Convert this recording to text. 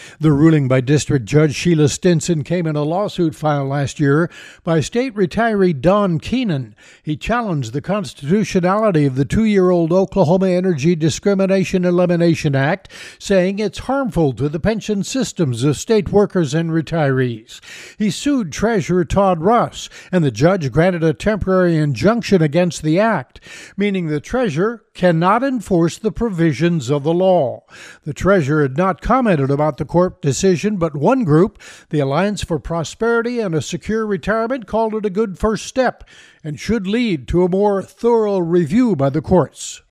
The ruling by District Judge Sheila Stinson came in a lawsuit filed last year by state retiree Don Keenan. He challenged the constitutionality of the 2-year-old Oklahoma Energy Discrimination Elimination Act, saying it's harmful to the pension systems of state workers and retirees. He sued Treasurer Todd Russ, and the judge granted a temporary injunction against the act, meaning the treasurer cannot enforce the provisions of the law. The treasurer had not commented about the court decision, but one group, the Alliance for Prosperity and a Secure Retirement, called it a good first step and should lead to a more thorough review by the courts.